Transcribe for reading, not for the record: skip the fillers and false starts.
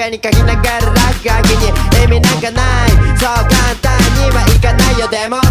に書きながら落書きに意味なんかない、そう簡単にはいかないよ。でも